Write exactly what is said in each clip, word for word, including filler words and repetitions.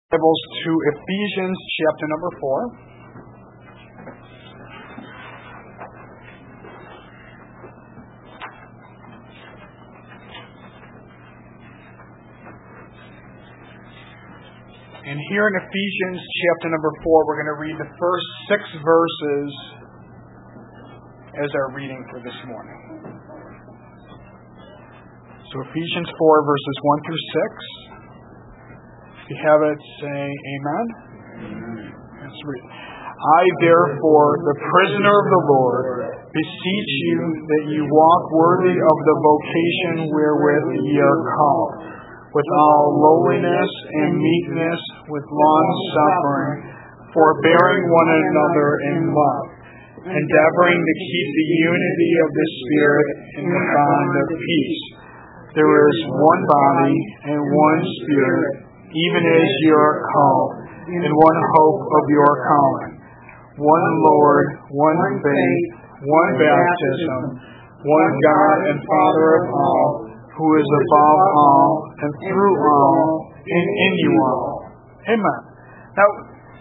Bibles to Ephesians chapter number four. And here in Ephesians chapter number four, we're going to read the first six verses as our reading for this morning. So Ephesians four, verses one through six. If you have it, say amen. Amen. Let's read. I, therefore, the prisoner of the Lord, beseech you that you walk worthy of the vocation wherewith ye are called, with all lowliness and meekness, with long suffering, forbearing one another in love, endeavoring to keep the unity of the Spirit in the bond of peace. There is one body and one Spirit, even as you are called, in one hope of your calling, one Lord, one faith, one baptism, one God and Father of all, who is above all, and through all, and in you all. Amen. Now,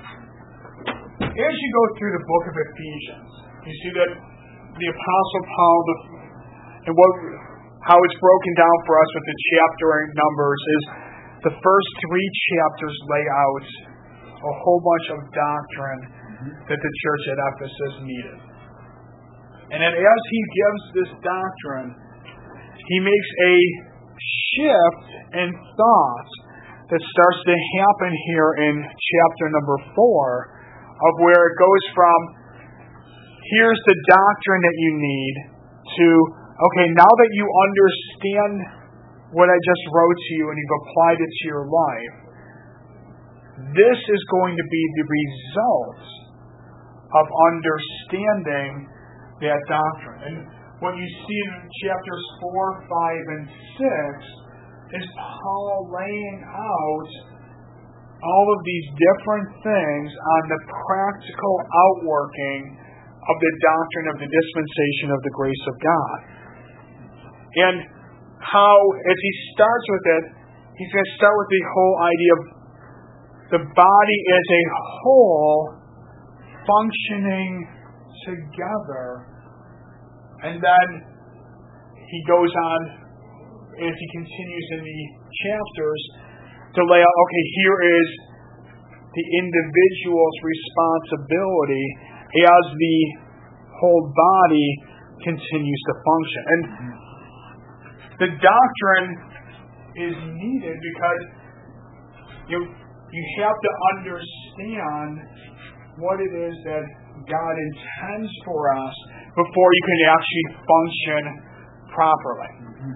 as you go through the book of Ephesians, you see that the Apostle Paul, and what, how it's broken down for us with the chapter numbers is, the first three chapters lay out a whole bunch of doctrine that the church at Ephesus needed. And then as he gives this doctrine, he makes a shift in thought that starts to happen here in chapter number four, of where it goes from, here's the doctrine that you need, to, okay, now that you understand what I just wrote to you and you've applied it to your life, this is going to be the result of understanding that doctrine. And what you see in chapters four, five, and six is Paul laying out all of these different things on the practical outworking of the doctrine of the dispensation of the grace of God. And how, as he starts with it, he's going to start with the whole idea of the body as a whole functioning together. And then he goes on, as he continues in the chapters, to lay out, okay, here is the individual's responsibility as the whole body continues to function. And the doctrine is needed because you you have to understand what it is that God intends for us before you can actually function properly.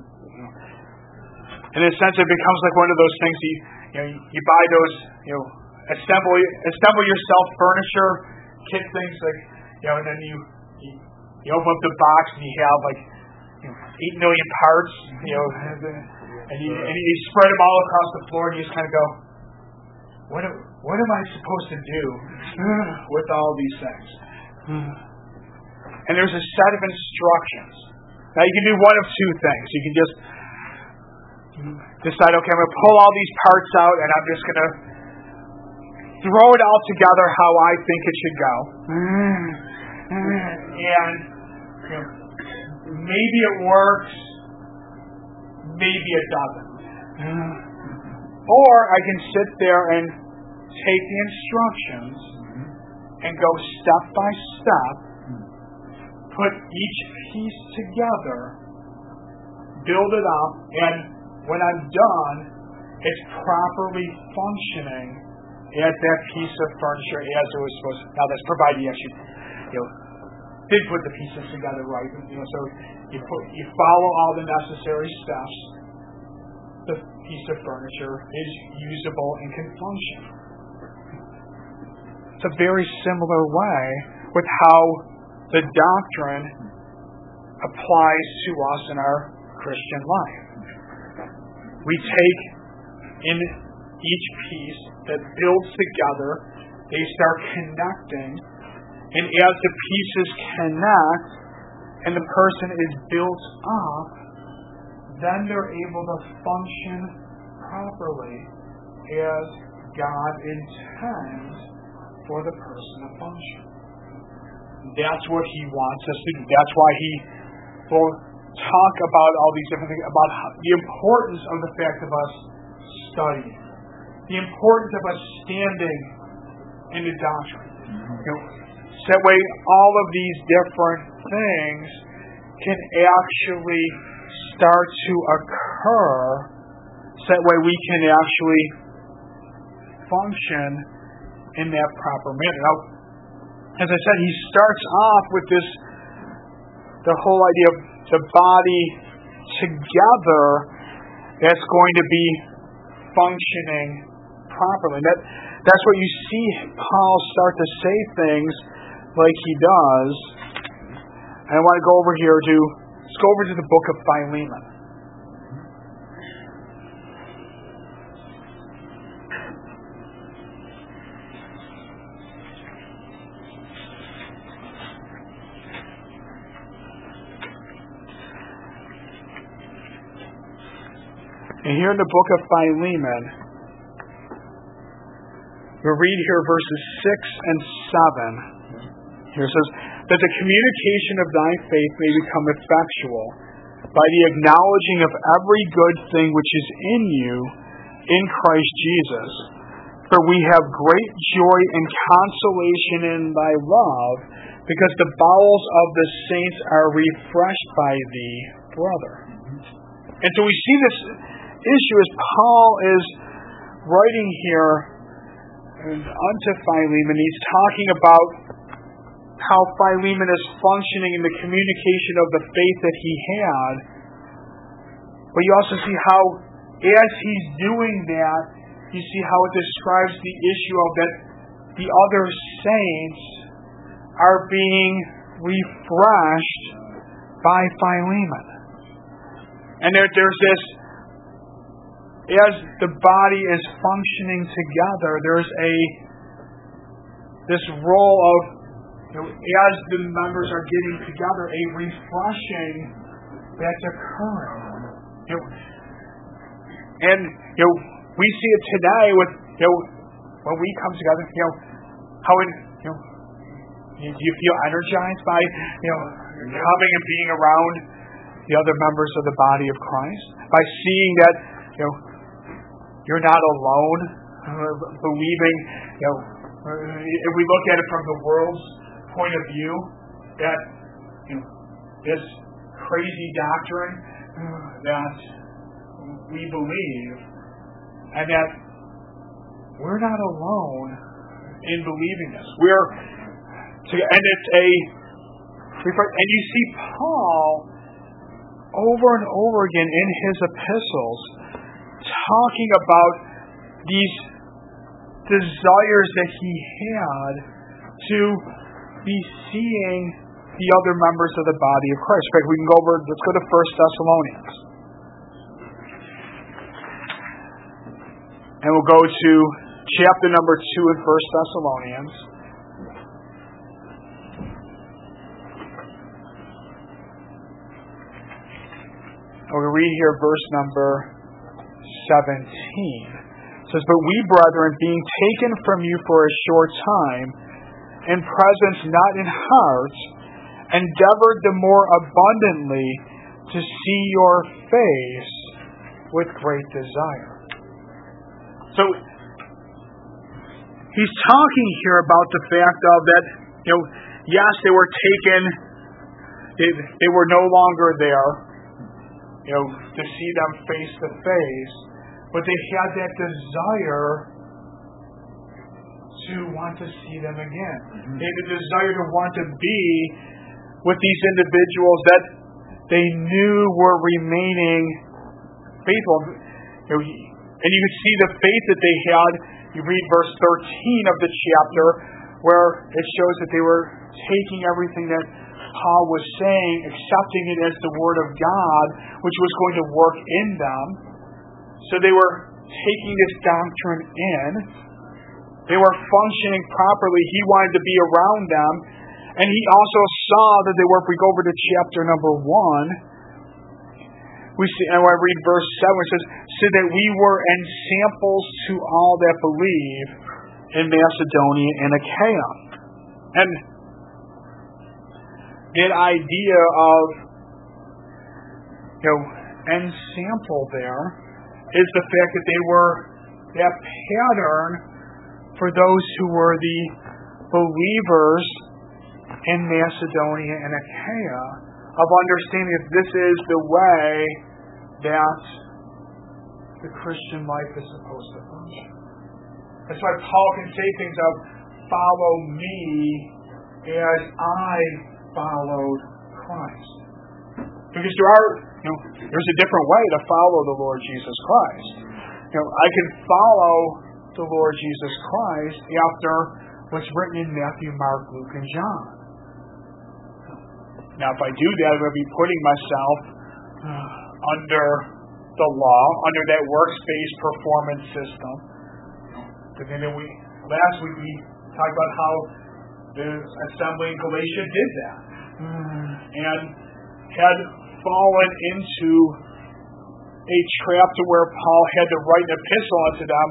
In a sense, it becomes like one of those things you you, know, you buy those you know assemble assemble yourself furniture kit things, like you know, and then you you, you open up the box and you have like eight million parts, you know, and you, and you spread them all across the floor, and you just kind of go, what am, what am I supposed to do with all these things? And there's a set of instructions. Now, you can do one of two things. You can just decide, okay, I'm going to pull all these parts out, and I'm just going to throw it all together how I think it should go. And, you know, maybe it works, maybe it doesn't. Or I can sit there and take the instructions and go step by step, put each piece together, build it up, and when I'm done, it's properly functioning as that piece of furniture as it was supposed to. Now that's provided you actually, you know, did put the pieces together right. You know, so you put, you follow all the necessary steps. The piece of furniture is usable and can function. It's a very similar way with how the doctrine applies to us in our Christian life. We take in each piece that builds together, they start connecting. And as the pieces connect and the person is built up, then they're able to function properly as God intends for the person to function. That's what He wants us to do. That's why He will talk about all these different things, about how, the importance of the fact of us studying, the importance of us standing in the doctrine. You know, so that way all of these different things can actually start to occur, so that way we can actually function in that proper manner. Now, as I said, he starts off with this, the whole idea of the body together that's going to be functioning properly. That, that's what you see Paul start to say things like he does. And I want to go over here to, let's go over to the book of Philemon. And here in the book of Philemon, we'll read here verses six and seven. Here it says, that the communication of thy faith may become effectual by the acknowledging of every good thing which is in you in Christ Jesus. For we have great joy and consolation in thy love, because the bowels of the saints are refreshed by thee, brother. And so we see this issue as Paul is writing here unto Philemon. He's talking about how Philemon is functioning in the communication of the faith that he had. But you also see how, as he's doing that, you see how it describes the issue of that the other saints are being refreshed by Philemon. And there, there's this, as the body is functioning together, there's a this role of, you know, as the members are getting together, a refreshing that's occurring. You know, and you know, we see it today with, you know, when we come together, you know, how in, you know, you, you feel energized by, you know, coming and being around the other members of the body of Christ, by seeing that, you know, you're not alone, uh, believing, you know, if we look at it from the world's point of view, that, you know, this crazy doctrine uh, that we believe, and that we're not alone in believing this. We're, and it's a, and you see Paul over and over again in his epistles talking about these desires that he had to be seeing the other members of the body of Christ. In fact, we can go over, let's go to First Thessalonians. And we'll go to chapter number two in First Thessalonians. And we'll read here verse number seventeen. It says, but we, brethren, being taken from you for a short time, in presence not in heart, endeavored the more abundantly to see your face with great desire. So, he's talking here about the fact of that, you know, yes, they were taken, they, they were no longer there, you know, to see them face to face, but they had that desire to want to see them again. Mm-hmm. They had the desire to want to be with these individuals that they knew were remaining faithful. You know, and you could see the faith that they had. You read verse thirteen of the chapter, where it shows that they were taking everything that Paul was saying, accepting it as the Word of God, which was going to work in them. So they were taking this doctrine in. They were functioning properly. He wanted to be around them. And he also saw that they were, if we go over to chapter number one, we see, and I read verse seven, it says, so that we were ensamples to all that believe in Macedonia and Achaia. And that idea of, you know, ensample there is the fact that they were that pattern for those who were the believers in Macedonia and Achaia, of understanding that this is the way that the Christian life is supposed to function. That's why Paul can say things of, follow me as I followed Christ. Because there are, you know, there's a different way to follow the Lord Jesus Christ. You know, I can follow the Lord Jesus Christ after what's written in Matthew, Mark, Luke, and John. Now, if I do that, I'm going to be putting myself uh, under the law, under that works-based performance system. Because then we, last week we talked about how the assembly in Galatia did that, and had fallen into a trap to where Paul had to write an epistle unto them,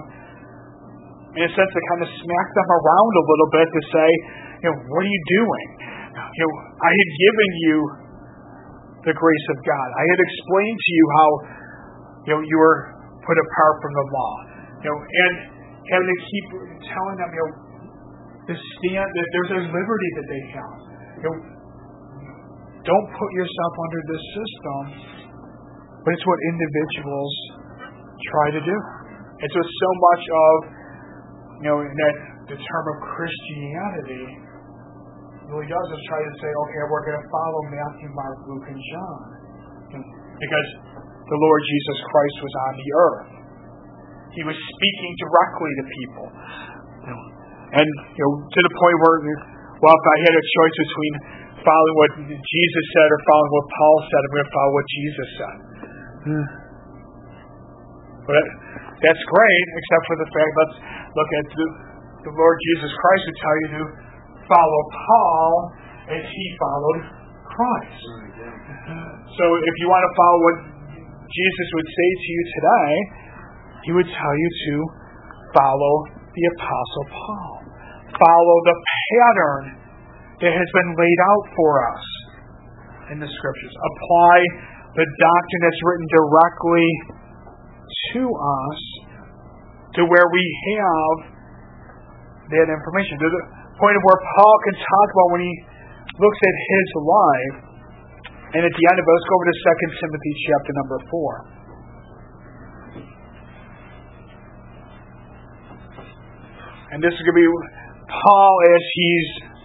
in a sense to kind of smack them around a little bit to say, you know, what are you doing? You know, I had given you the grace of God. I had explained to you how, you know, you were put apart from the law. You know, and having to keep telling them, you know, to stand, that there's a liberty that they have. You know, don't put yourself under this system, but it's what individuals try to do. It's what so much of, you know, in that the term of Christianity really does is try to say, okay, we're going to follow Matthew, Mark, Luke, and John. Because the Lord Jesus Christ was on the earth. He was speaking directly to people. And, you know, to the point where, well, if I had a choice between following what Jesus said or following what Paul said, I'm going to follow what Jesus said. Hmm. But that's great, except for the fact, let's look at the, the Lord Jesus Christ who tell you to follow Paul as he followed Christ. So if you want to follow what Jesus would say to you today, he would tell you to follow the Apostle Paul. Follow the pattern that has been laid out for us in the Scriptures. Apply the doctrine that's written directly to us to where we have that information. To the point of where Paul can talk about when he looks at his life. And at the end of it, let's go over to Second Timothy chapter number four. And this is going to be Paul as he's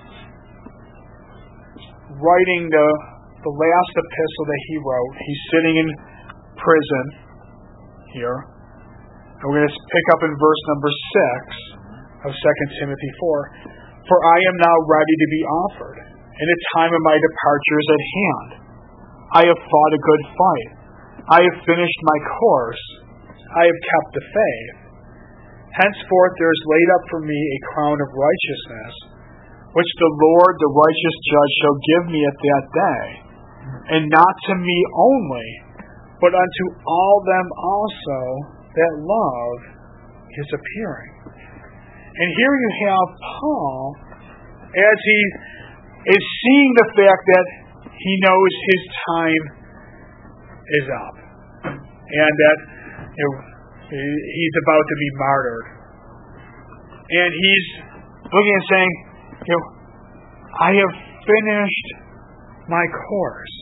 writing the, the last epistle that he wrote. He's sitting in prison here. And we're going to pick up in verse number six of Second Timothy four. For I am now ready to be offered, and the time of my departure is at hand. I have fought a good fight. I have finished my course. I have kept the faith. Henceforth there is laid up for me a crown of righteousness, which the Lord, the righteous judge, shall give me at that day, and not to me only, but unto all them also that love his appearing. And here you have Paul, as he is seeing the fact that he knows his time is up, and that, you know, he's about to be martyred. And he's looking and saying, you know, I have finished my course.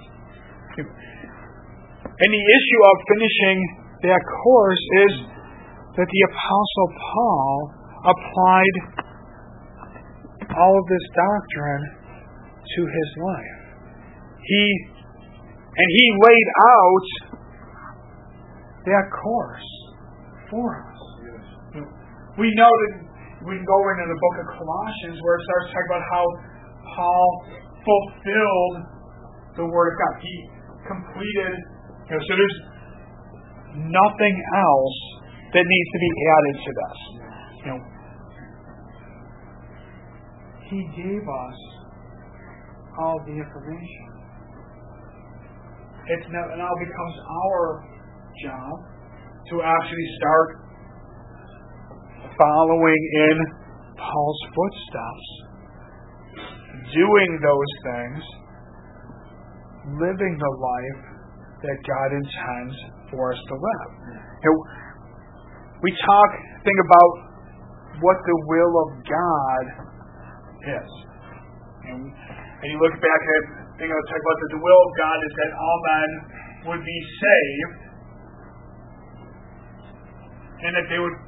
And the issue of finishing that course is that the Apostle Paul applied all of this doctrine to his life. He and he laid out that course for us. Yes. We know that we can go into the book of Colossians where it starts talking about how Paul fulfilled the Word of God. He completed, you know, so there's nothing else that needs to be added to this. You know, he gave us all the information. it now becomes our job to actually start following in Paul's footsteps, doing those things, living the life that God intends for us to live. You know, we talk, think about what the will of God is. And, and you look back at, think of talk about that the will of God is that all men would be saved and that they would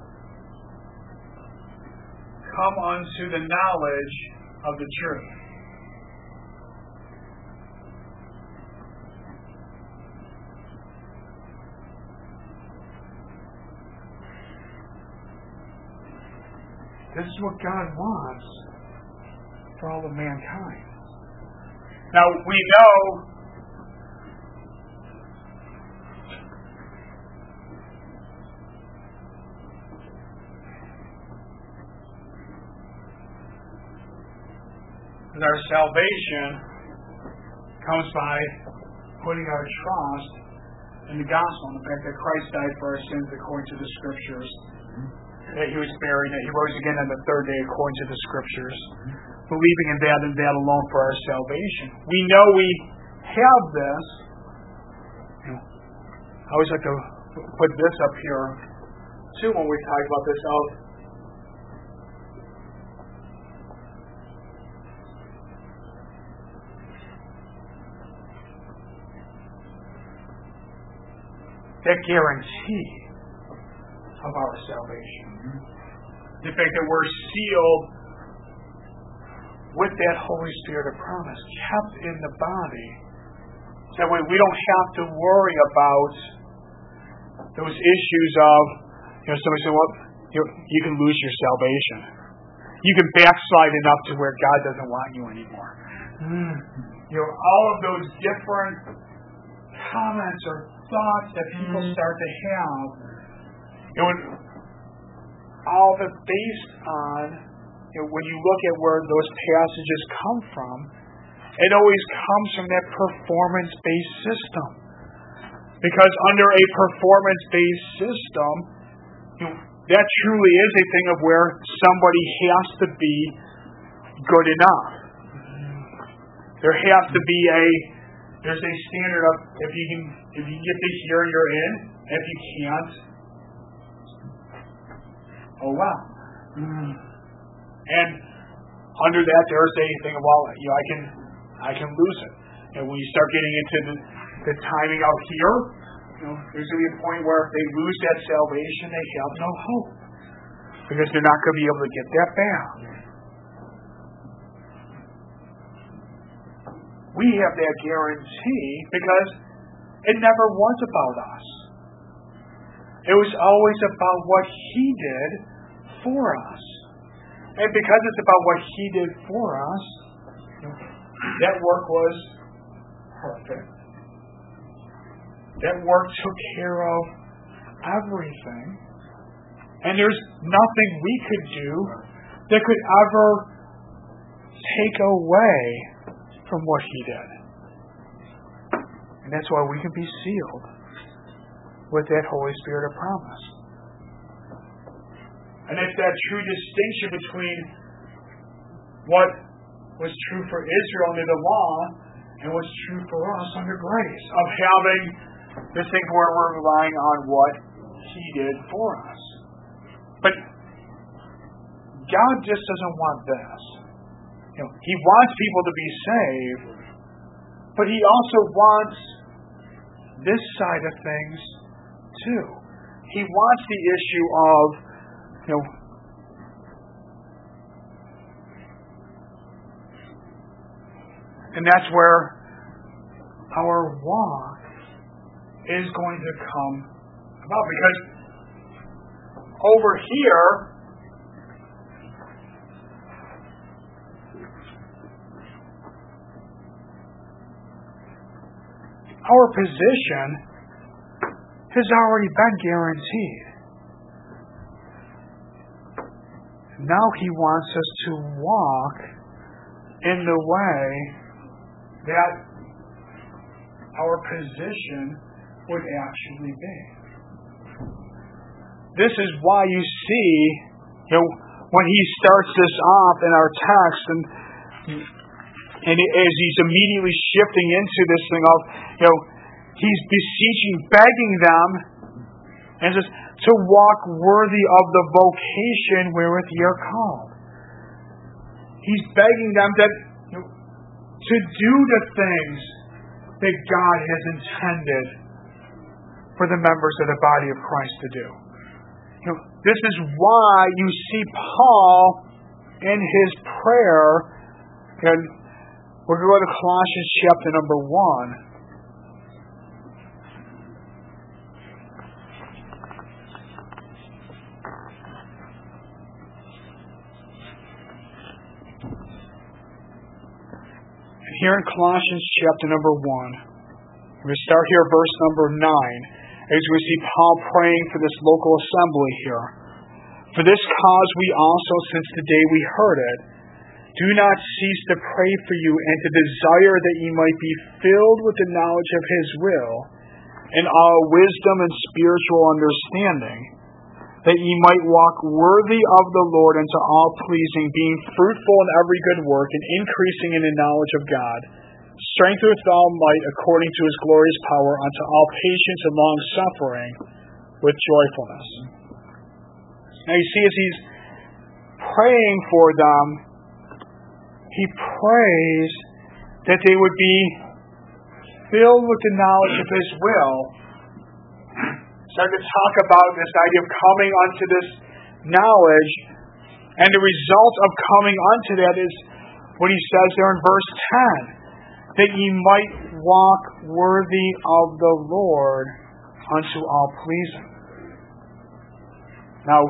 come unto the knowledge of the truth. This is what God wants for all of mankind. Now, we know that our salvation comes by putting our trust in the gospel, in the fact that Christ died for our sins according to the Scriptures, that He was buried, that He rose again on the third day according to the Scriptures, believing in that and that alone for our salvation. We know we have this. You know, I always like to put this up here too when we talk about this. Of that guarantee of our salvation. The fact that we're sealed with that Holy Spirit of promise, kept in the body. That way we don't have to worry about those issues of, you know, somebody saying, well, you, you can lose your salvation. You can backslide enough to where God doesn't want you anymore. Mm. You know, all of those different comments or thoughts that people start to have, you know, all of it based on, you know, when you look at where those passages come from, it always comes from that performance-based system. Because under a performance-based system, you know, that truly is a thing of where somebody has to be good enough. There has to be a There's a standard of if you can if you get to here, you're in. If you can't, oh wow. Mm. And under that, there's a thing of, well, you know, I can I can lose it. And when you start getting into the, the timing out here, you know, there's going to be a point where if they lose that salvation, they have no hope because they're not going to be able to get that back. We have that guarantee because it never was about us. It was always about what He did for us. And because it's about what He did for us, that work was perfect. That work took care of everything. And there's nothing we could do that could ever take away from what He did. And that's why we can be sealed with that Holy Spirit of promise. And it's that true distinction between what was true for Israel under the law and what's true for us under grace, of having this thing where we're relying on what He did for us. But God just doesn't want this. You know, He wants people to be saved, but He also wants this side of things too. He wants the issue of, you know, and that's where our walk is going to come about. Because over here, our position has already been guaranteed. Now He wants us to walk in the way that our position would actually be. This is why you see, you know, when he starts this off in our text, and and as he's immediately shifting into this thing of, you know, he's beseeching, begging them, and says, to walk worthy of the vocation wherewith ye are called. He's begging them that, you know, to do the things that God has intended for the members of the body of Christ to do. You know, this is why you see Paul in his prayer, and we're going to go to Colossians chapter number one. And here in Colossians chapter number one, we're going to start here at verse number nine, as we see Paul praying for this local assembly here. For this cause we also, since the day we heard it, do not cease to pray for you and to desire that ye might be filled with the knowledge of his will and all wisdom and spiritual understanding, that ye might walk worthy of the Lord unto all pleasing, being fruitful in every good work and increasing in the knowledge of God, strengthened with all might according to his glorious power unto all patience and long suffering with joyfulness. Now you see, as he's praying for them, he prays that they would be filled with the knowledge of his will. Start to talk about this idea of coming unto this knowledge, and the result of coming unto that is what he says there in verse ten, that ye might walk worthy of the Lord unto all pleasing. Now,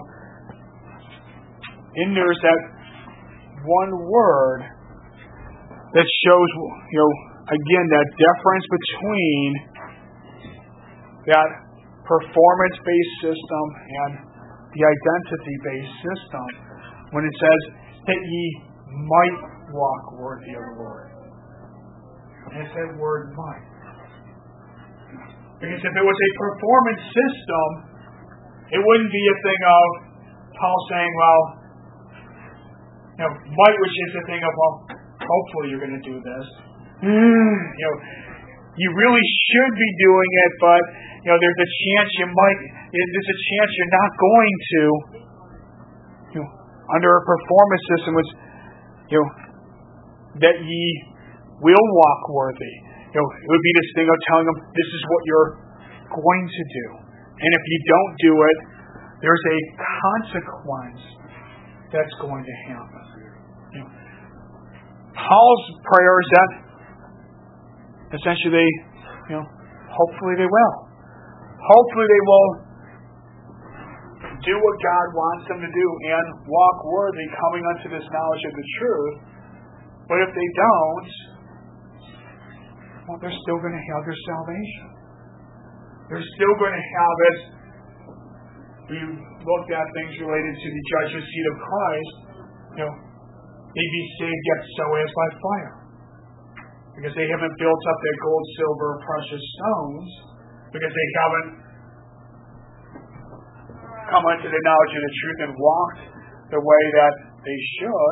in there's that one word that shows, you know, again, that difference between that performance-based system and the identity-based system, when it says that ye might walk worthy of the Lord. And it's that word might. Because if it was a performance system, it wouldn't be a thing of Paul saying, well, you know, might, which is a thing of, well, hopefully you're going to do this. Mm, you know, you really should be doing it, but you know, there's a chance you might. There's a chance you're not going to. You know, under a performance system, which, you know, that ye will walk worthy. You know, it would be this thing of telling them this is what you're going to do, and if you don't do it, there's a consequence that's going to happen. You know, Paul's prayer is that essentially they, you know, hopefully they will. Hopefully they will do what God wants them to do and walk worthy, coming unto this knowledge of the truth. But if they don't, well, they're still going to have their salvation. They're still going to have it. We looked at things related to the judgment seat of Christ. You know, they'd be saved yet so as by fire. Because they haven't built up their gold, silver, precious stones. Because they haven't come unto the knowledge of the truth and walked the way that they should.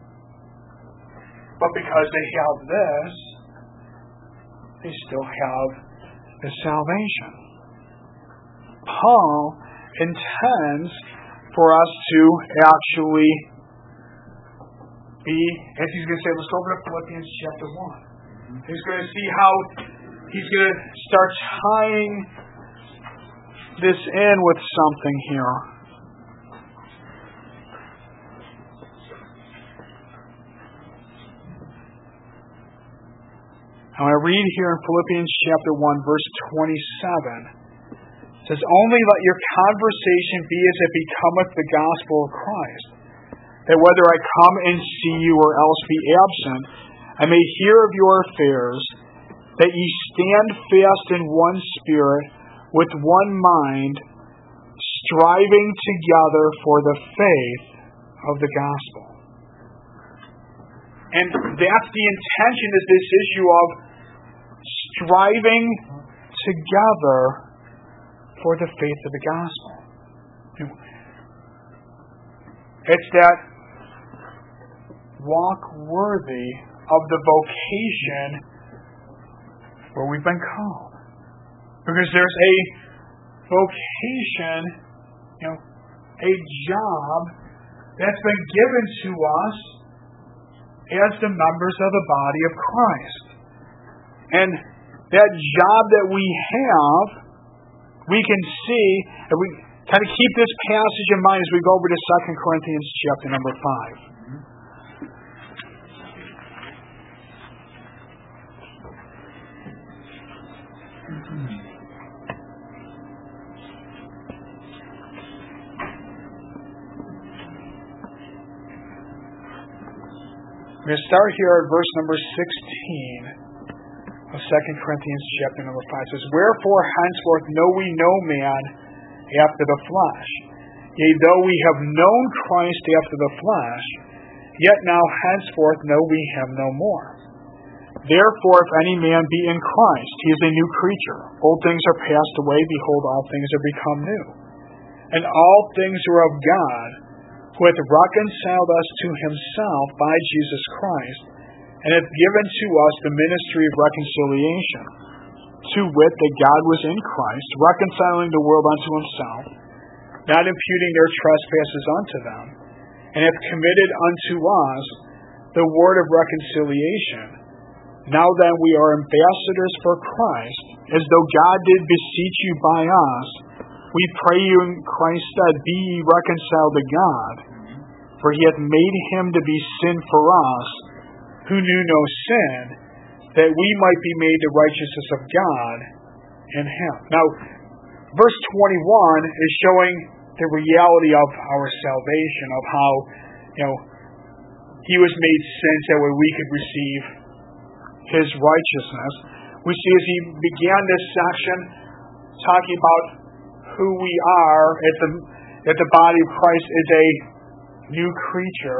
But because they have this, they still have the salvation. Paul intends for us to actually be, as he's going to say, let's go over to Philippians chapter one. He's going to see how he's going to start tying this in with something here. Now I read here in Philippians chapter one, verse twenty-seven. It says, only let your conversation be as it becometh the gospel of Christ, that whether I come and see you or else be absent, I may hear of your affairs, that ye stand fast in one spirit, with one mind, striving together for the faith of the gospel. And that's the intention, is this issue of striving together for the faith of the gospel. It's that walk worthy of the vocation where we've been called. Because there's a vocation, you know, a job that's been given to us as the members of the body of Christ. And that job that we have, we can see, and we kind of keep this passage in mind as we go over to Second Corinthians chapter number five. We're going to start here at verse number sixteen of Second Corinthians chapter number five. It says, "Wherefore henceforth know we no man after the flesh. Yea, though we have known Christ after the flesh, yet now henceforth know we him no more. Therefore, if any man be in Christ, he is a new creature. Old things are passed away, behold, all things are become new. And all things are of God, who hath reconciled us to himself by Jesus Christ, and hath given to us the ministry of reconciliation, to wit, that God was in Christ, reconciling the world unto himself, not imputing their trespasses unto them, and hath committed unto us the word of reconciliation. Now then we are ambassadors for Christ, as though God did beseech you by us. We pray you in Christ's stead, be ye reconciled to God. For he hath made him to be sin for us, who knew no sin, that we might be made the righteousness of God in him." Now, verse twenty-one is showing the reality of our salvation, of how, you know, he was made sin so that we could receive his righteousness. We see as he began this section talking about who we are, at the, that the body of Christ is a new creature.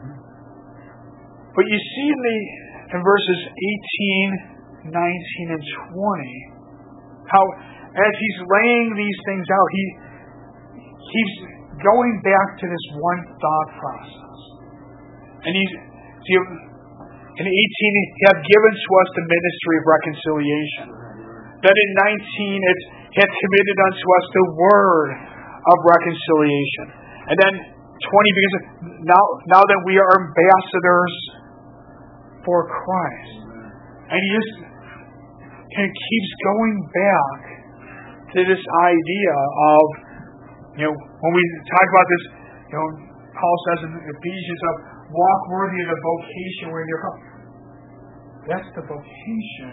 But you see in the in verses eighteen, nineteen, and twenty, how as he's laying these things out, he he's going back to this one thought process. And he's see, in eighteen, he hath given to us the ministry of reconciliation. Then in nineteen, it hath committed unto us the word of reconciliation. And then twenty, because now, now that we are ambassadors for Christ. And he just kind of keeps going back to this idea of, you know, when we talk about this, you know, Paul says in Ephesians of walk worthy of the vocation where you're called. That's the vocation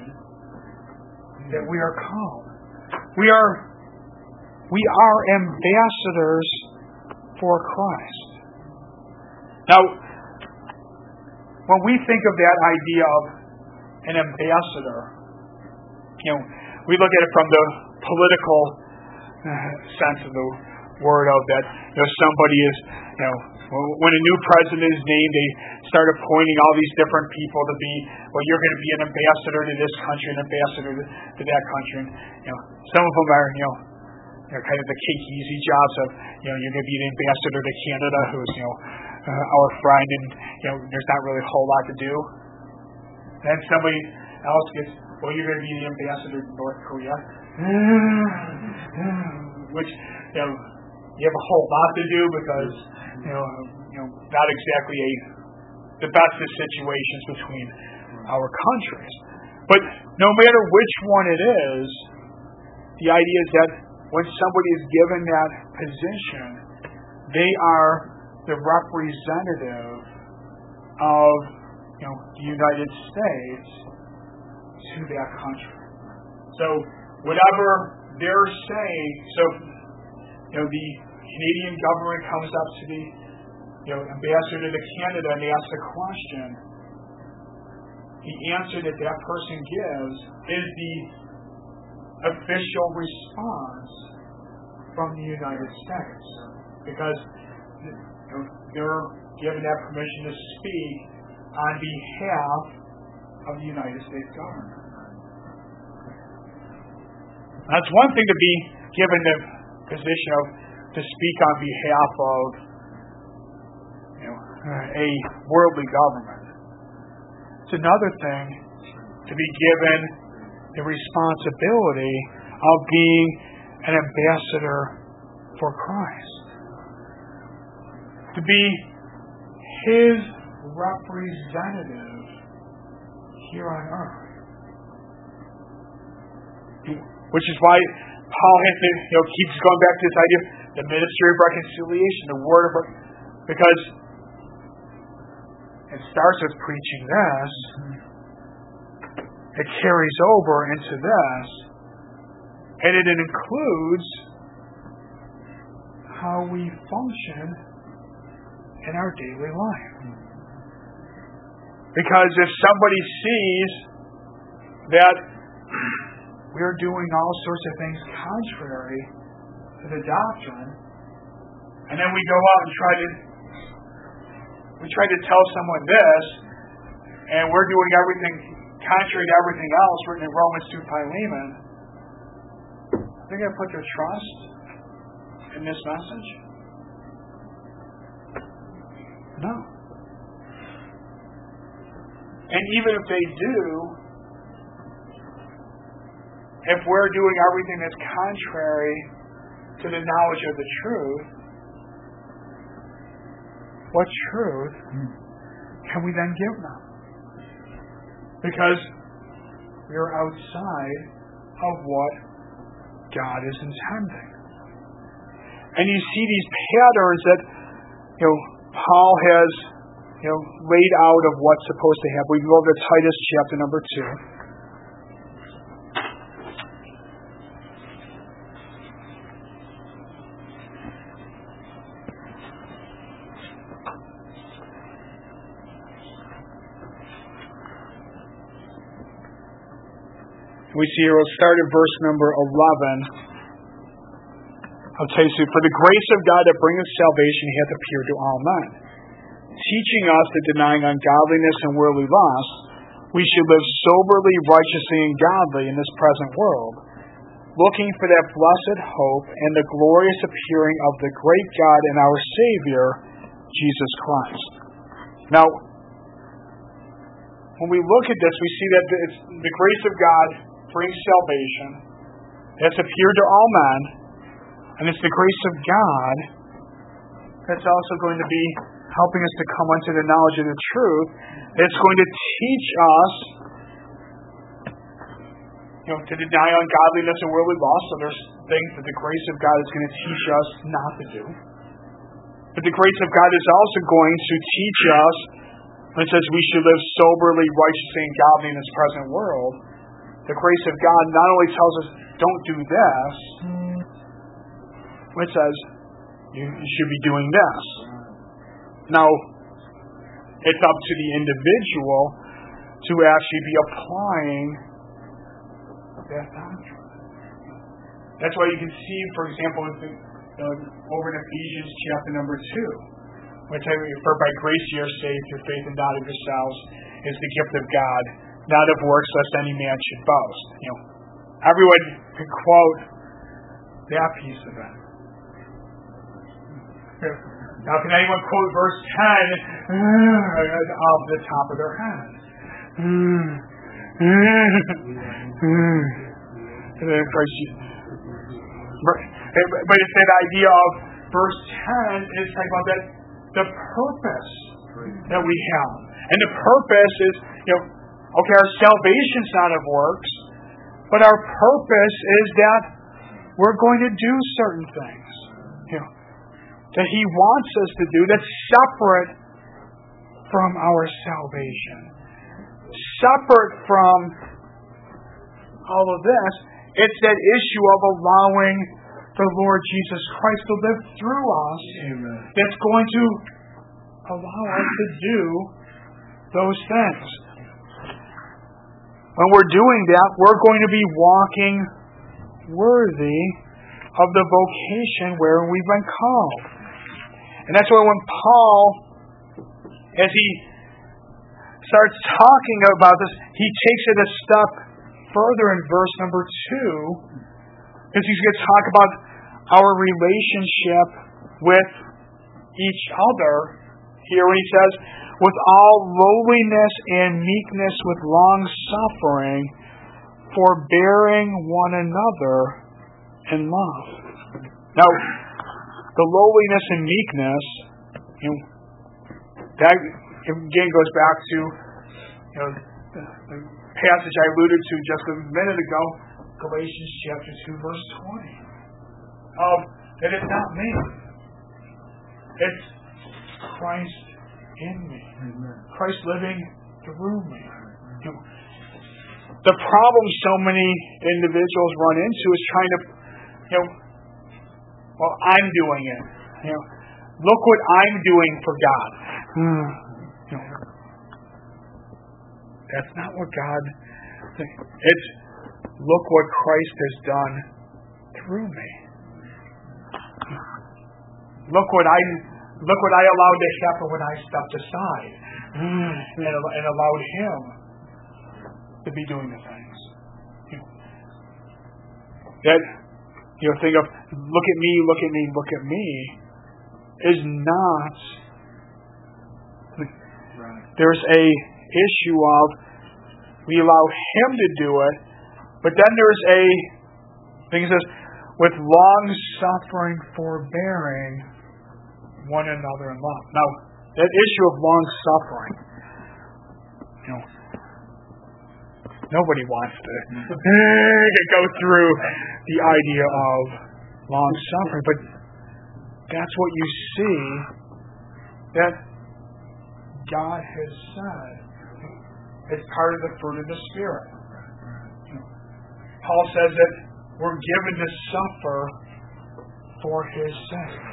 that we are called. We are we are ambassadors for Christ. Now, when we think of that idea of an ambassador, you know, we look at it from the political uh, sense of the word of that, you know, somebody is, you know, when a new president is named, they start appointing all these different people to be, well, you're going to be an ambassador to this country, an ambassador to, to that country. And, you know, some of them are, you know, they're kind of the cake easy jobs of, you know, you're going to be an ambassador to Canada, who's, you know, uh, our friend, and, you know, there's not really a whole lot to do. Then somebody else gets, well, you're going to be the ambassador to North Korea, which, you know, you have a whole lot to do because, you know, you know, not exactly a the best of situations between our countries. But no matter which one it is, the idea is that when somebody is given that position, they are the representative of, you know, the United States to that country. So whatever they're saying, so, you know, the Canadian government comes up to the, you know, ambassador to Canada and asks a question. The answer that that person gives is the official response from the United States, because, you know, they're given that permission to speak on behalf of the United States government. That's one thing to be given the position of to speak on behalf of you know, a worldly government. It's another thing to be given the responsibility of being an ambassador for Christ. To be His representative here on earth. Which is why Paul has to, you know, keeps going back to this idea of the ministry of reconciliation, the word of because it starts with preaching this, it carries over into this, and it includes how we function in our daily life. Because if somebody sees that we're doing all sorts of things contrary to the doctrine, and then we go out and try to we try to tell someone this, and we're doing everything contrary to everything else written in Romans to Philemon, are they going to put their trust in this message? No. And even if they do, if we're doing everything that's contrary to the knowledge of the truth, what truth can we then give them? Because we're outside of what God is intending. And you see these patterns that you know Paul has you know laid out of what's supposed to happen. We can go over to Titus chapter number two. We see here, we'll start at verse number eleven. I'll tell you, so, for the grace of God that bringeth salvation hath appeared to all men, teaching us that denying ungodliness and worldly lusts, we should live soberly, righteously, and godly in this present world, looking for that blessed hope and the glorious appearing of the great God and our Savior, Jesus Christ. Now, when we look at this, we see that it's the grace of God brings salvation. It's appeared to all men. And it's the grace of God that's also going to be helping us to come unto the knowledge of the truth. It's going to teach us you know, to deny ungodliness and worldly lust. So there's things that the grace of God is going to teach us not to do. But the grace of God is also going to teach us, when it says we should live soberly, righteously, and godly in this present world, the grace of God not only tells us don't do this, it says you should be doing this. Now, it's up to the individual to actually be applying that doctrine. That's why you can see, for example, over in Ephesians chapter number two, which I refer by grace you are saved through faith and not of yourselves, is the gift of God, not of works, lest any man should boast. You know, everyone can quote that piece of it. Now, can anyone quote verse ten off the top of their head? But it's that idea of verse ten is talking about that the purpose that we have. And the purpose is, you know, okay, our salvation's not of works, but our purpose is that we're going to do certain things. You know, that He wants us to do that's separate from our salvation. Separate from all of this, it's that issue of allowing the Lord Jesus Christ to live through us. Amen. That's going to allow us to do those things. When we're doing that, we're going to be walking worthy of the vocation where we've been called. And that's why when Paul, as he starts talking about this, he takes it a step further in verse number two, Because he's going to talk about our relationship with each other here when he says, with all lowliness and meekness, with long suffering, forbearing one another in love. Now, the lowliness and meekness, you know, that again goes back to you know the, the passage I alluded to just a minute ago, Galatians chapter two, verse twenty. Of that it's not me, it's Christ in me, Christ living through me. You know, the problem so many individuals run into is trying to, you know, well, I'm doing it. You know, look what I'm doing for God. You know, that's not what God. It's look what Christ has done through me. Look what I look what I allowed to happen when I stepped aside and, and allowed Him to be doing the things. You know, that you know, think of look at me, look at me, look at me is not. There's a issue of we allow Him to do it, but then there's a thing that says with long suffering, forbearing one another in love. Now, that issue of long suffering, you know, nobody wants to go through the idea of long suffering, but that's what you see that God has said. It's part of the fruit of the Spirit. Paul says that we're given to suffer for His sake.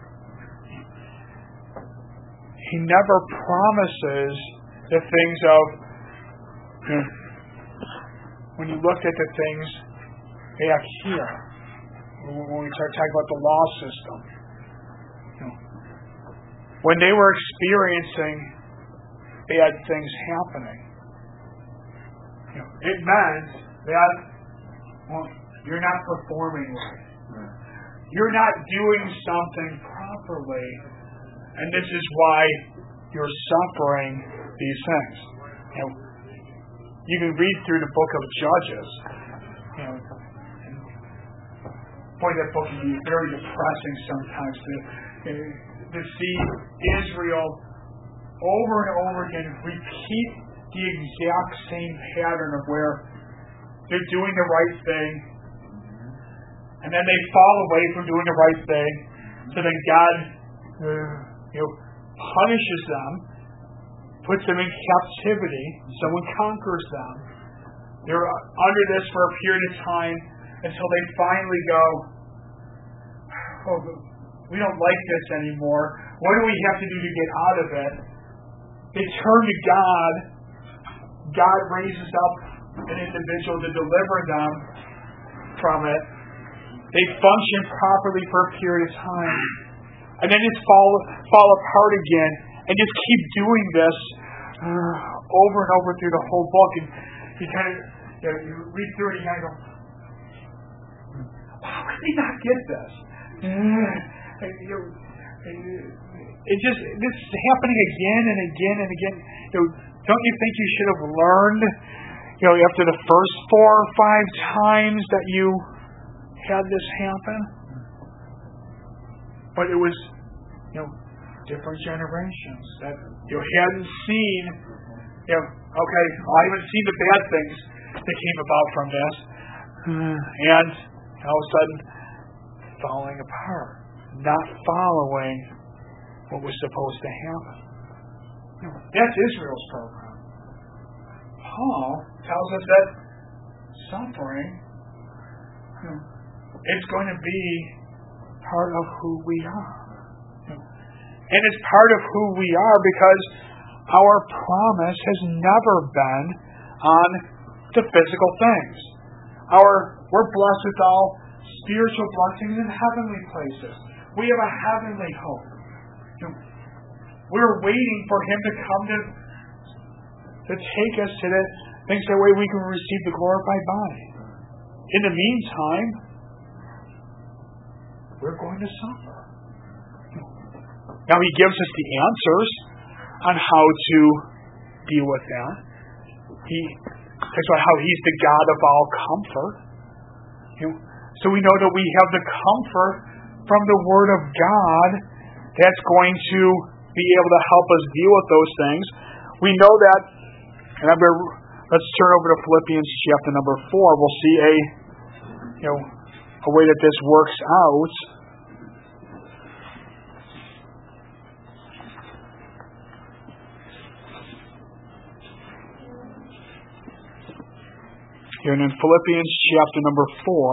He never promises the things of, you know, when you look at the things back here, when we start talking about the law system, you know, when they were experiencing bad things happening, you know, it meant that, well, you're not performing right. You're not doing something properly, and this is why you're suffering these things. You know, you can read through the book of Judges. You know, boy, that book can be very depressing sometimes to, to see Israel over and over again repeat the exact same pattern of where they're doing the right thing, and then they fall away from doing the right thing, so then God uh, you know, punishes them, puts them in captivity, someone conquers them. They're under this for a period of time until they finally go, oh, we don't like this anymore. What do we have to do to get out of it? They turn to God. God raises up an individual to deliver them from it. They function properly for a period of time, and then just fall fall apart again, and just keep doing this uh, over and over through the whole book. And you kind of you, know, you read through it, and you kind of go, "How can they not get this?" And, you know, it just this is happening again and again and again. You know, don't you think you should have learned, you know, after the first four or five times that you had this happen? But it was, you know, different generations that you hadn't seen. You know, okay, I haven't seen the bad things that came about from this, and all of a sudden falling apart, not following what was supposed to happen. You know, that's Israel's program. Paul tells us that suffering, you know, it's going to be part of who we are. You know, and it's part of who we are because our promise has never been on the physical things. Our we're blessed with all spiritual blessings in heavenly places. We have a heavenly hope. You know, we're waiting for Him to come to to take us to the things that way we can receive the glorified body. In the meantime, we're going to suffer. Now he gives us the answers on how to deal with that. He talks about how he's the God of all comfort. You know, so we know that we have the comfort from the Word of God that's going to be able to help us deal with those things. We know that, and I'm going to, let's turn over to Philippians chapter number four. We'll see a, you know, a way that this works out. Here in Philippians chapter number four,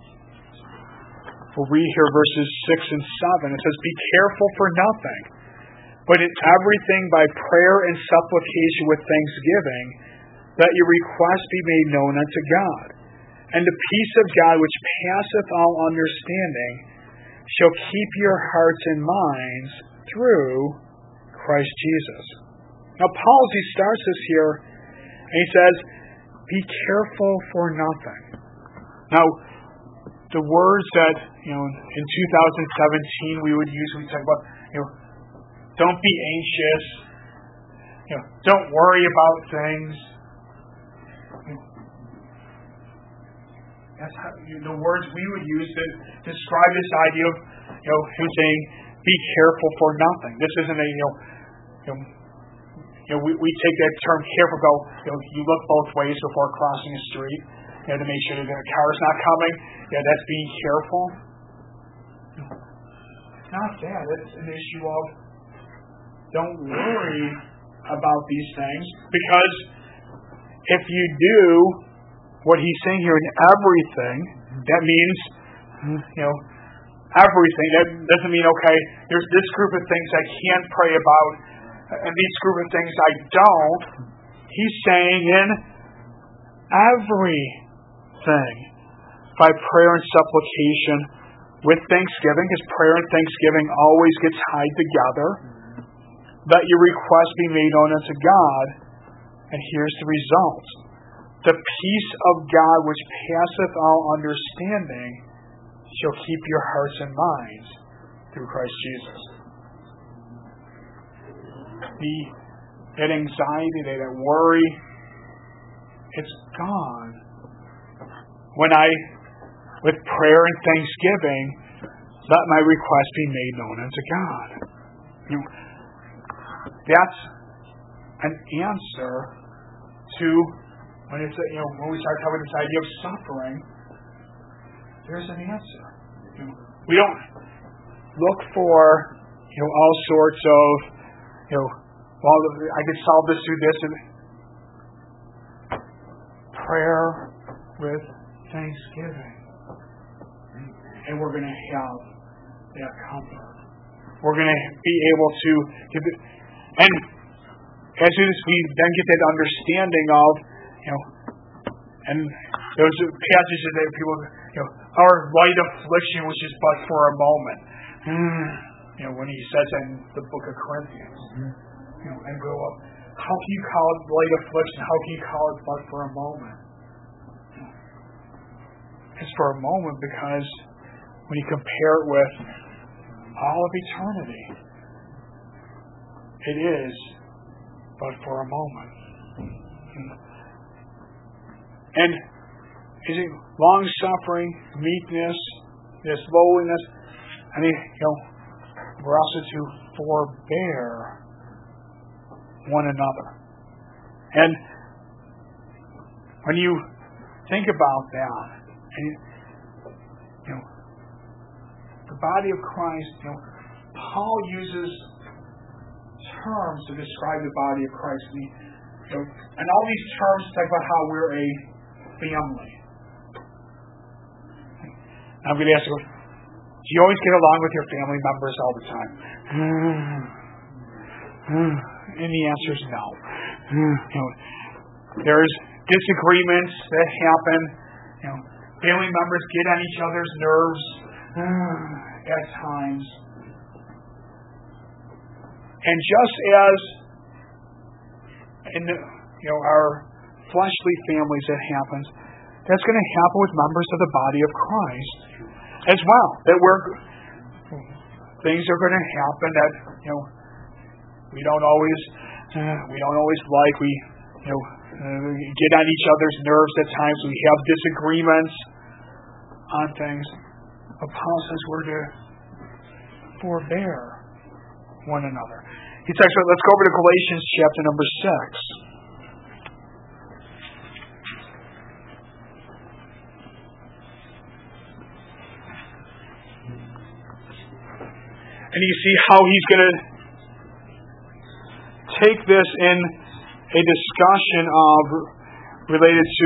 we'll read here verses six and seven. It says, "Be careful for nothing, but in everything by prayer and supplication with thanksgiving, that your requests be made known unto God. And the peace of God, which passeth all understanding, shall keep your hearts and minds through Christ Jesus." Now, Paul, as he starts this here, and he says, be careful for nothing. Now, the words that, you know, in two thousand seventeen we would use when we talk about, you know, don't be anxious, you know, don't worry about things. You know, that's how, you know, the words we would use to describe this idea of, you know, him saying, be careful for nothing. This isn't a, you know, you know, You know, we, we take that term careful, go, you know, you look both ways before crossing a street, you know, to make sure that the car's not coming. Yeah, that's being careful. It's not that. It's an issue of don't worry about these things, because if you do what he's saying here in everything, that means, you know, everything. That doesn't mean, okay, there's this group of things I can pray about, and these group of things I don't. He's saying in everything, by prayer and supplication with thanksgiving, because prayer and thanksgiving always get tied together, that your request be made known unto God. And here's the result. The peace of God, which passeth all understanding, shall keep your hearts and minds through Christ Jesus. The, that anxiety, that worry, it's gone when I, with prayer and thanksgiving, let my request be made known unto God. You know, that's an answer to when it's you know when we start talking about this idea of suffering. There's an answer. You know, we don't look for you know all sorts of you know. Well, I could solve this through this and prayer with thanksgiving, and we're going to have that comfort. We're going to be able to give it, and as soon as we then get that understanding of, you know, and those passages that people, you know, our light affliction, which is but for a moment. You know, when he says in the book of Corinthians. You know, and go up. How can you call it light affliction? How can you call it but for a moment? It's for a moment because when you compare it with all of eternity, it is but for a moment. And is it long suffering, meekness, this lowliness? I mean, you know, we're also to forbear one another. And when you think about that, and you know, the body of Christ, you know, Paul uses terms to describe the body of Christ. And, he, you know, and all these terms talk about how we're a family. And I'm going to ask you, do you always get along with your family members all the time? And the answer is no. You know, there's disagreements that happen. You know, family members get on each other's nerves at times. And just as in the, you know our fleshly families that happens, that's going to happen with members of the body of Christ as well. That we're things are going to happen that, you know, we don't always, uh, we don't always like. We, you know, uh, get on each other's nerves at times. We have disagreements on things. But Paul says we're to forbear one another. He says, let's go over to Galatians chapter number six. And you see how he's going to take this in a discussion of related to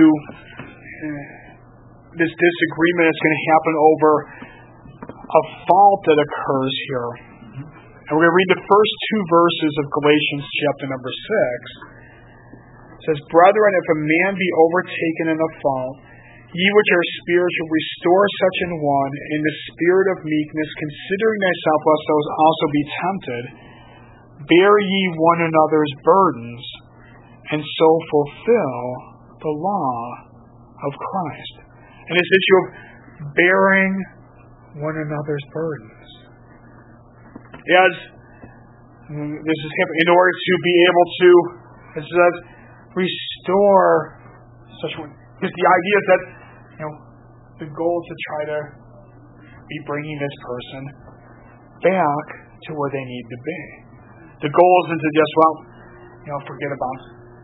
this disagreement that's going to happen over a fault that occurs here. And we're going to read the first two verses of Galatians chapter number six. It says, Brethren, if a man be overtaken in a fault, ye which are spiritual, restore such an one in the spirit of meekness, considering thyself, lest thou also be tempted. Bear ye one another's burdens, and so fulfill the law of Christ. And this issue of bearing one another's burdens. As this is in order to be able to, it says, restore such one. Because the idea is that, you know, the goal is to try to be bringing this person back to where they need to be. The goal isn't to just, well, you know, forget about,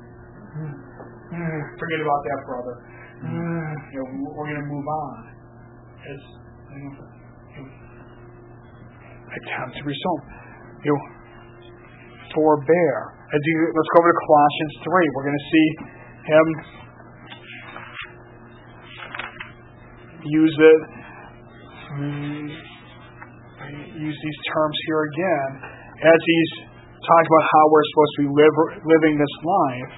forget about that brother. You know, we're going to move on. It's, you know, attempt to resolve. You know, forbear. As you, let's go over to Colossians three. We're going to see him use it, um, use these terms here again, as he's talking about how we're supposed to be live, living this life.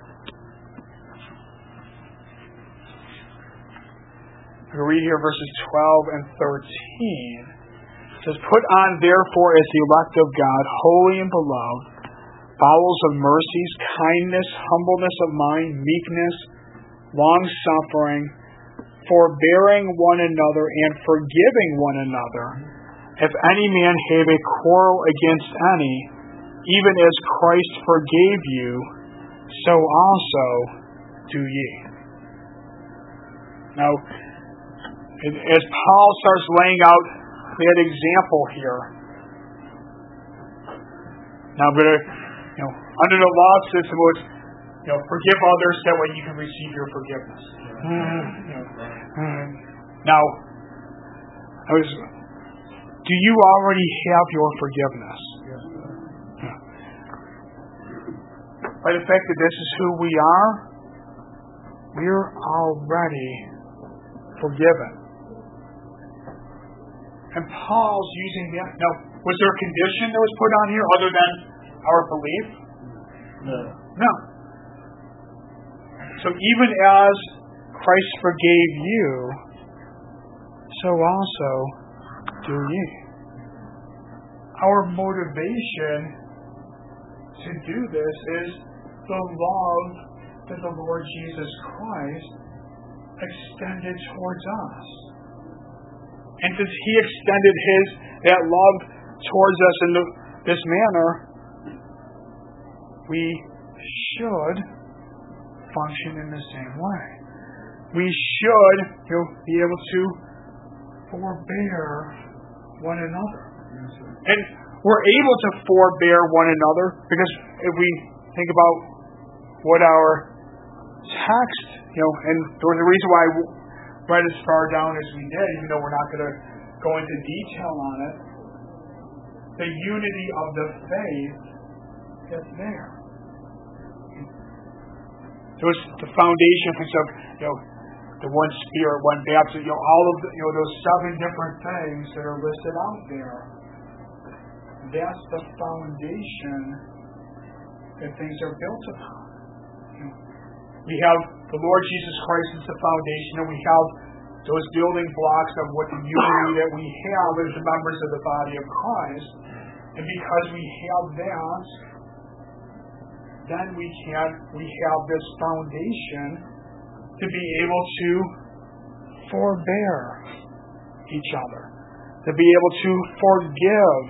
We read here verses twelve and thirteen. It says, Put on therefore as the elect of God, holy and beloved, bowels of mercies, kindness, humbleness of mind, meekness, long-suffering, forbearing one another and forgiving one another. If any man have a quarrel against any, even as Christ forgave you, so also do ye. Now, as Paul starts laying out that example here, now I'm going to, you know, under the law system, it's, you know, forgive others, that way you can receive your forgiveness. Mm-hmm. You know, mm-hmm. Now, I was, do you already have your forgiveness? Yes. Yeah. By the fact that this is who we are, we're already forgiven. And Paul's using that. Now, was there a condition that was put on here other than our belief? No. No. So even as Christ forgave you, so also do ye. Our motivation to do this is the love that the Lord Jesus Christ extended towards us. And since He extended His that love towards us in the, this manner, we should function in the same way. We should, you know, be able to forbear one another. And we're able to forbear one another because if we think about what our text, you know, and there was a reason why I read as far down as we did, even though we're not going to go into detail on it, the unity of the faith is there. It was the foundation of, you know, the one Spirit, one baptism, you know, all of the, you know, those seven different things that are listed out there. That's the foundation that things are built upon. You know, we have the Lord Jesus Christ as the foundation, and we have those building blocks of what the unity that we have as members of the body of Christ. And because we have that, then we can we have this foundation to be able to forbear each other. to be able to forgive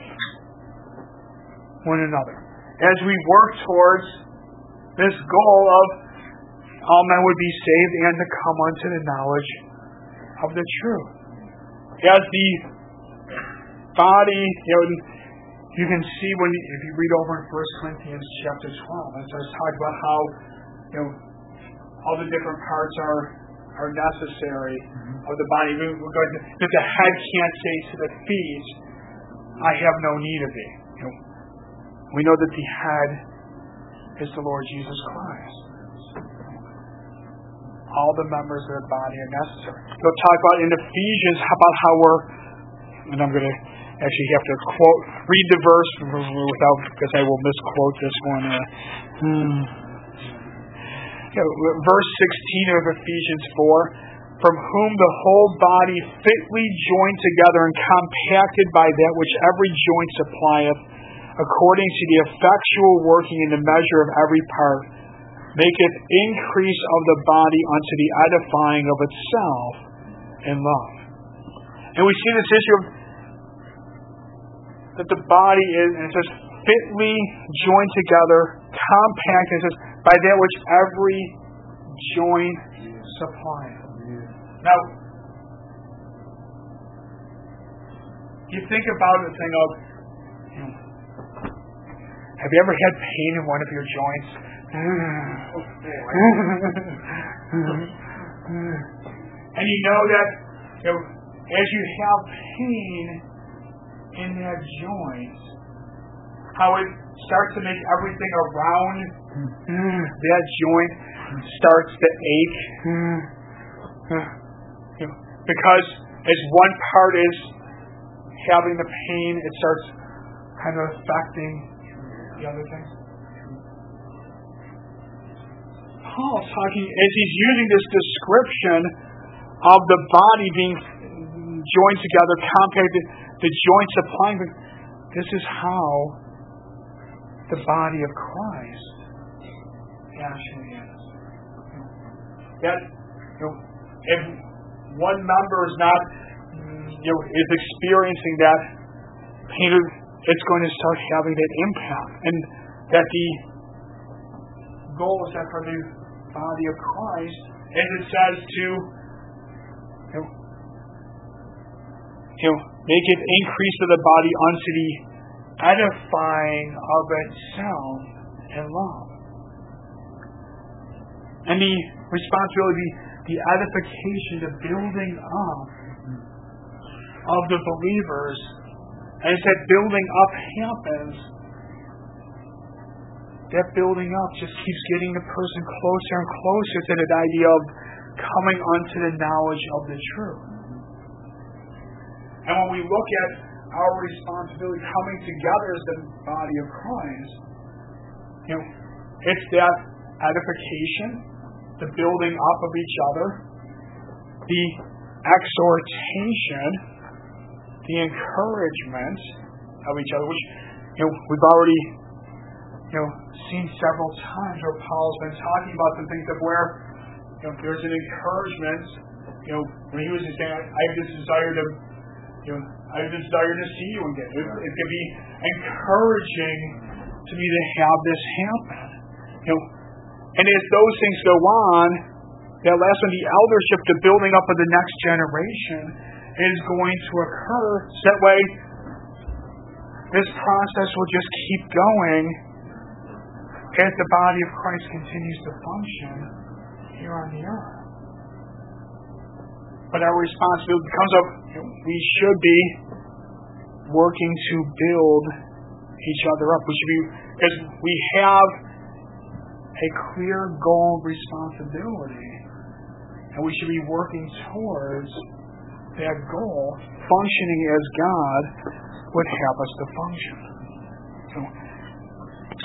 one another as we work towards this goal of all men would be saved and to come unto the knowledge of the truth. As the body, you know, you can see when you, if you read over in First Corinthians chapter twelve, it says talk about how, you know, all the different parts are are necessary mm-hmm. of the body. We're going to, that the head can't say to the feet, "I have no need of thee." You know, we know that the head is the Lord Jesus Christ. All the members of the body are necessary. We'll talk about in Ephesians about how we're, and I'm going to actually have to quote, read the verse without, because I will misquote this one. Uh, hmm. you know, verse sixteen of Ephesians four, from whom the whole body fitly joined together and compacted by that which every joint supplieth, according to the effectual working in the measure of every part, maketh increase of the body unto the edifying of itself in love. And we see this issue of that the body is, and it says, fitly joined together, compact, and it says, by that which every joint supplieth. Now, you think about the thing of, you know, have you ever had pain in one of your joints? And you know that, you know, as you have pain in that joint, how it starts to make everything around that joint starts to ache. Because as one part is having the pain, it starts kind of affecting the other things. Paul's talking, as he's using this description of the body being joined together, compacted, the joints supplying, this is how the body of Christ actually is. That, you know, if one member is not, you know, is experiencing that pain, it's going to start having that impact, and that the goal is that for the body of Christ, as it says, to you know, you know, make it increase of the body unto the edifying of itself in love. And the responsibility, the edification, the building up of the believers, as that building up happens, that building up just keeps getting the person closer and closer to that idea of coming unto the knowledge of the truth. And when we look at our responsibility coming together as the body of Christ, you know, it's that edification, the building up of each other, the exhortation, the encouragement of each other, which, you know, we've already, you know, seen several times where Paul's been talking about some things of where, you know, there's an encouragement, you know, when he was just saying, I have this desire to, you know, I have this desire to see you again. It, it can be encouraging to me to have this happen. You know, and as those things go on, that last one, the eldership, the building up of the next generation, is going to occur. So that way, this process will just keep going as the body of Christ continues to function here on the earth. But our responsibility becomes of, we should be working to build each other up. We should be, because we have a clear goal of responsibility, and we should be working towards that goal, functioning as God would have us to function.